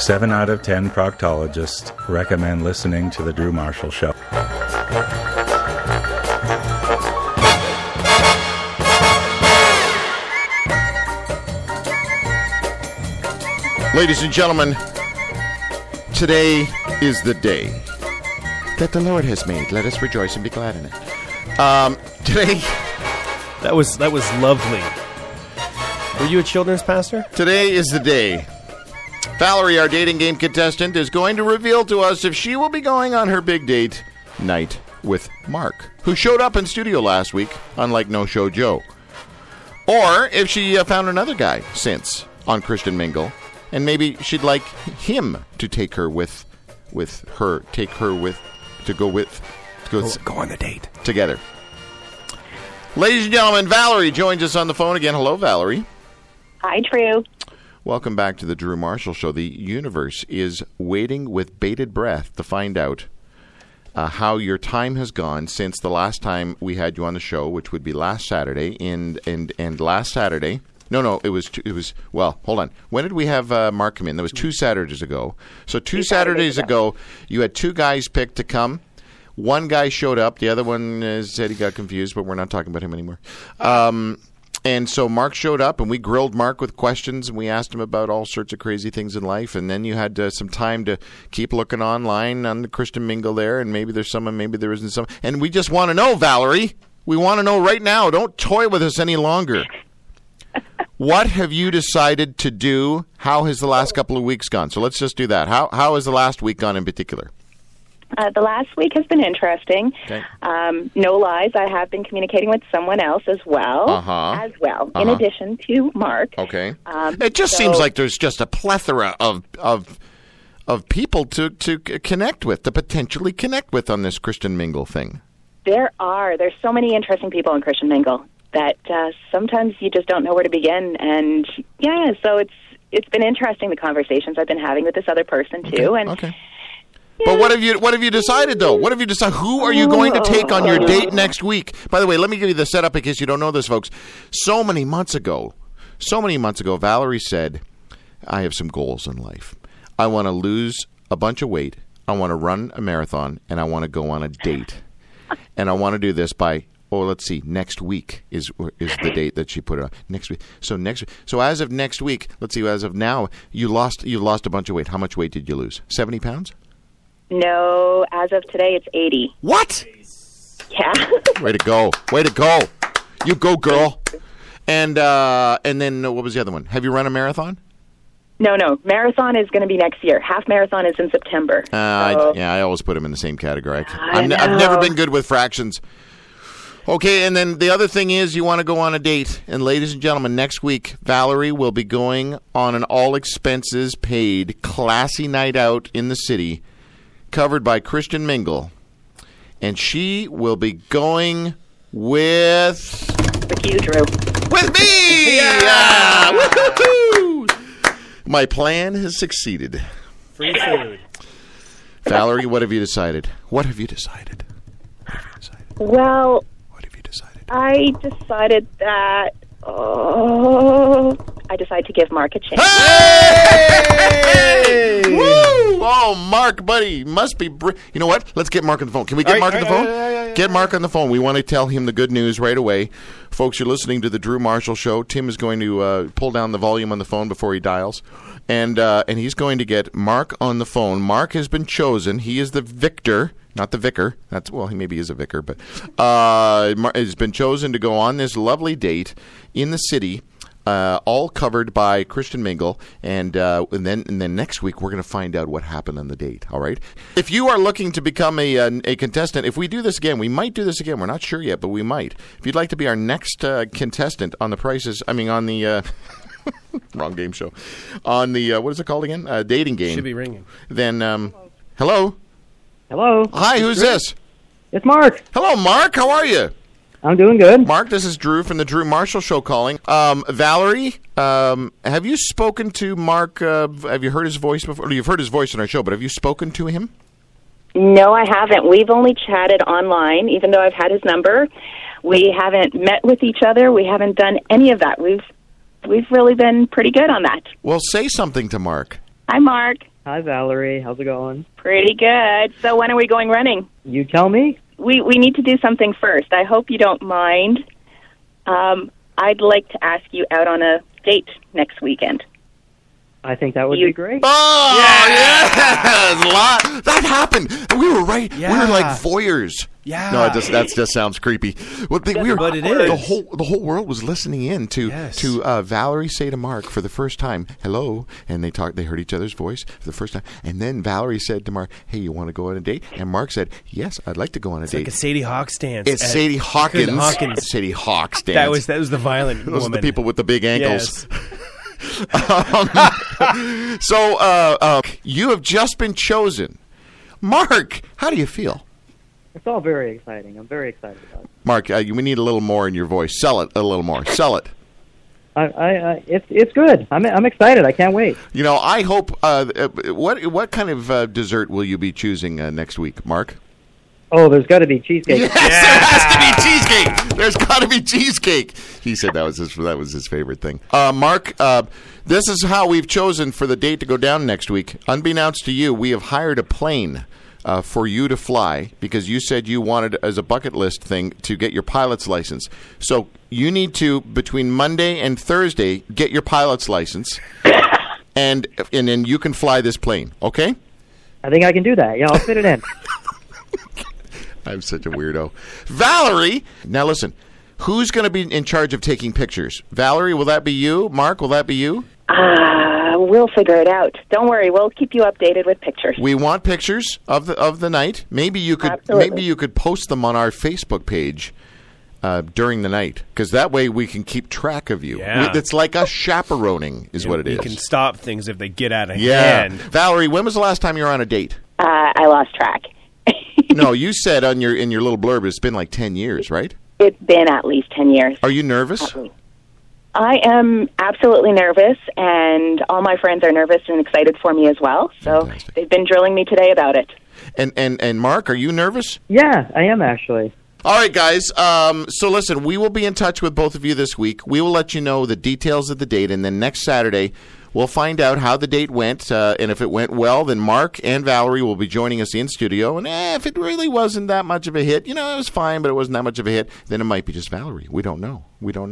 7 out of 10 proctologists recommend listening to The Drew Marshall Show. Ladies and gentlemen, today is the day that the Lord has made. Let us rejoice and be glad in it. Today... That was lovely. Were you a children's pastor? Today is the day. Valerie, our dating game contestant, is going to reveal to us if she will be going on her big date night with Mark, who showed up in studio last week, unlike No Show Joe. Or if she found another guy since on Christian Mingle, and maybe she'd like him to take her go on the date together. Ladies and gentlemen, Valerie joins us on the phone again. Hello, Valerie. Hi, Drew. Welcome back to the Drew Marshall Show. The universe is waiting with bated breath to find out how your time has gone since the last time we had you on the show, which would be last Saturday. And last Saturday... No, it was, well, hold on. When did we have Mark come in? That was 2 Saturdays ago. So two Saturdays ago, you had 2 guys picked to come. One guy showed up. The other one said he got confused, but we're not talking about him anymore. And so Mark showed up, and we grilled Mark with questions, and we asked him about all sorts of crazy things in life. And then you had some time to keep looking online on the Christian Mingle there, and maybe there's someone, maybe there isn't someone. And we just want to know, Valerie. We want to know right now. Don't toy with us any longer. What have you decided to do? How has the last couple of weeks gone? So let's just do that. How has the last week gone in particular? The last week has been interesting. Okay. No lies, I have been communicating with someone else as well. In addition to Mark. Okay. It just seems like there's just a plethora of people to connect with, to potentially connect with on this Christian Mingle thing. There's so many interesting people in Christian Mingle that sometimes you just don't know where to begin. And so it's been interesting, the conversations I've been having with this other person too. Okay. But what have you decided though? What have you decided? Who are you going to take on your date next week? By the way, let me give you the setup in case you don't know this, folks. So many months ago, Valerie said, I have some goals in life. I want to lose a bunch of weight. I want to run a marathon, and I want to go on a date. And I want to do this by let's see. Next week is the date that she put it on. Next week. So as of next week, let's see. As of now, you lost a bunch of weight. How much weight did you lose? 70 pounds? No, as of today, it's 80. What? Yeah. Way to go! You go, girl. And then what was the other one? Have you run a marathon? No. Marathon is going to be next year. Half marathon is in September. I always put them in the same category. I've never been good with fractions. Okay, and then the other thing is you want to go on a date. And ladies and gentlemen, next week, Valerie will be going on an all-expenses-paid, classy night out in the city, covered by Christian Mingle. And she will be going with you, Drew. With me! Yeah! Woo-hoo-hoo! My plan has succeeded. Free food. Valerie, what have you decided? Well, I decided that I decided to give Mark a chance. Hey! Woo! Oh, Mark, buddy, must be... You know what? Let's get Mark on the phone. Can we get Mark on the phone? Get Mark on the phone. We want to tell him the good news right away. Folks, you're listening to the Drew Marshall Show. Tim is going to pull down the volume on the phone before he dials. And he's going to get Mark on the phone. Mark has been chosen. He is the victor, not the vicar. He maybe is a vicar, but has been chosen to go on this lovely date in the city, all covered by Christian Mingle. And then next week we're going to find out what happened on the date. All right. If you are looking to become a contestant, if we do this again, we might do this again. We're not sure yet, but we might. If you'd like to be our next contestant on the wrong game show. On the, what is it called again? Dating game. Should be ringing. Then, hello? Hello. Hi, who's this? It's Mark. Hello, Mark. How are you? I'm doing good. Mark, this is Drew from the Drew Marshall Show calling. Valerie, have you spoken to Mark? Have you heard his voice before? You've heard his voice on our show, but have you spoken to him? No, I haven't. We've only chatted online, even though I've had his number. We haven't met with each other. We haven't done any of that. We've really been pretty good on that. Well, say something to Mark. Hi, Mark. Hi, Valerie. How's it going? Pretty good. So when are we going running? You tell me. We need to do something first. I hope you don't mind. I'd like to ask you out on a date next weekend. I think that would be great. Oh, yes! That happened. We were right. Yeah. We were like voyeurs. Yeah. No, that just sounds creepy. Well, But it is. The whole world was listening in to Valerie say to Mark for the first time, "Hello," and they heard each other's voice for the first time. And then Valerie said to Mark, "Hey, you want to go on a date?" And Mark said, "Yes, I'd like to go on a date." Like a Sadie Hawks dance. It's Sadie Hawkins. Hawkins. Sadie Hawks dance. That was the violent Those woman. are the people with the big ankles. Yes. So you have just been chosen. Mark, how do you feel? It's all very exciting. I'm very excited about it. Mark, we need a little more in your voice. Sell it a little more. Sell it. It's good. I'm excited. I can't wait. You know, I hope. What kind of dessert will you be choosing next week, Mark? Oh, there's got to be cheesecake. Yes, there has to be cheesecake. There's got to be cheesecake. He said that was his favorite thing. Mark, this is how we've chosen for the date to go down next week. Unbeknownst to you, we have hired a plane for you to fly because you said you wanted, as a bucket list thing, to get your pilot's license. So you need to, between Monday and Thursday, get your pilot's license, and then you can fly this plane. Okay? I think I can do that. Yeah, I'll fit it in. I'm such a weirdo. Valerie, now listen, who's going to be in charge of taking pictures? Valerie, will that be you? Mark, will that be you? We'll figure it out. Don't worry, we'll keep you updated with pictures. We want pictures of the night. Maybe you could post them on our Facebook page during the night, because that way we can keep track of you. Yeah. It's like us chaperoning is what it is. You can stop things if they get out of Yeah. hand. Valerie, when was the last time you were on a date? I lost track. No, you said in your little blurb it's been like 10 years, right? It's been at least 10 years. Are you nervous? I am absolutely nervous, and all my friends are nervous and excited for me as well. So Fantastic. they've been drilling me today about it. And Mark, are you nervous? Yeah, I am actually. All right, guys. So listen, we will be in touch with both of you this week. We will let you know the details of the date, and then next Saturday we'll find out how the date went. And if it went well, then Mark and Valerie will be joining us in studio. And if it really wasn't that much of a hit, it was fine, but it wasn't that much of a hit, then it might be just Valerie. We don't know.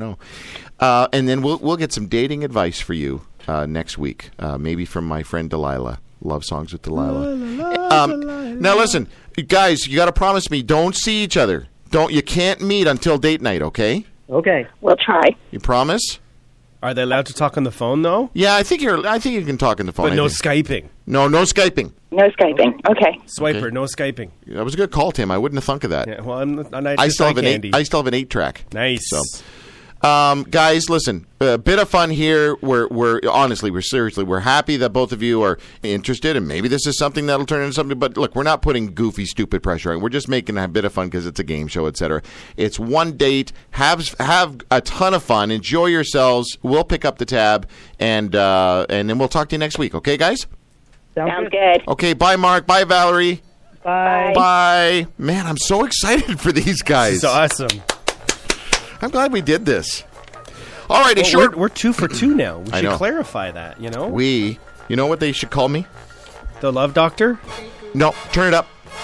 And then we'll get some dating advice for you next week, maybe from my friend Delilah. Love Songs with Delilah. Now listen, guys, you got to promise me, don't see each other. You can't meet until date night, okay? Okay. We'll try. You promise? Are they allowed to talk on the phone, though? Yeah, I think you can talk on the phone. But no Skyping. No Skyping. No Skyping. Okay. Swiper, Okay. no Skyping. That was a good call, Tim. I wouldn't have thunk of that. Yeah, well, I I still have an candy. I still have an 8-track. Nice. So, guys, listen, a bit of fun here. We're honestly, we're happy that both of you are interested, and maybe this is something that'll turn into something. But look, we're not putting goofy, stupid pressure on. We're just making a bit of fun because it's a game show, etc. It's one date. Have a ton of fun. Enjoy yourselves. We'll pick up the tab, and then we'll talk to you next week. Okay, guys? Sounds good. Okay. Bye, Mark. Bye, Valerie. Bye. Bye. Man, I'm so excited for these guys. It's awesome. I'm glad we did this. All right, Well, we're 2 for 2 now. We I should know. clarify that, you know? you know what they should call me? The Love Doctor? No, turn it up.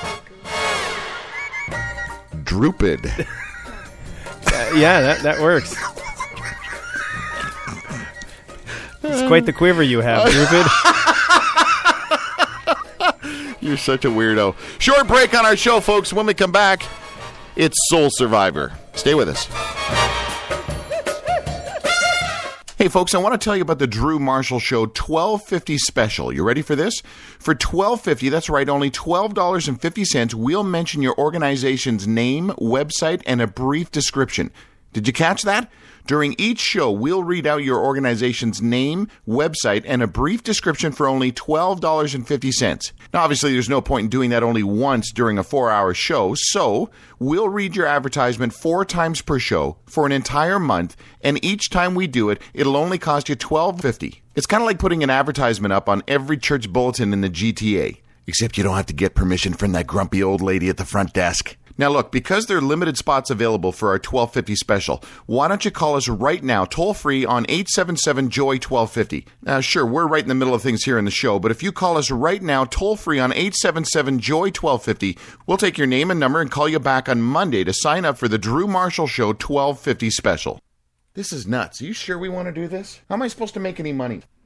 Drooped. Yeah, that works. It's quite the quiver you have, Rupert. You're such a weirdo. Short break on our show, folks. When we come back, it's Soul Survivor. Stay with us. Hey, folks, I want to tell you about the Drew Marshall Show 1250 special. You ready for this? For $12.50, that's right, only $12.50, we'll mention your organization's name, website, and a brief description. Did you catch that? During each show, we'll read out your organization's name, website, and a brief description for only $12.50. Now, obviously, there's no point in doing that only once during a 4-hour show, so we'll read your advertisement 4 times per show for an entire month, and each time we do it, it'll only cost you $12.50. It's kind of like putting an advertisement up on every church bulletin in the GTA, except you don't have to get permission from that grumpy old lady at the front desk. Now look, because there are limited spots available for our 1250 special, why don't you call us right now, toll free on 877-JOY-1250. Now sure, we're right in the middle of things here in the show, but if you call us right now, toll free on 877-JOY-1250, we'll take your name and number and call you back on Monday to sign up for the Drew Marshall Show 1250 special. This is nuts. Are you sure we want to do this? How am I supposed to make any money?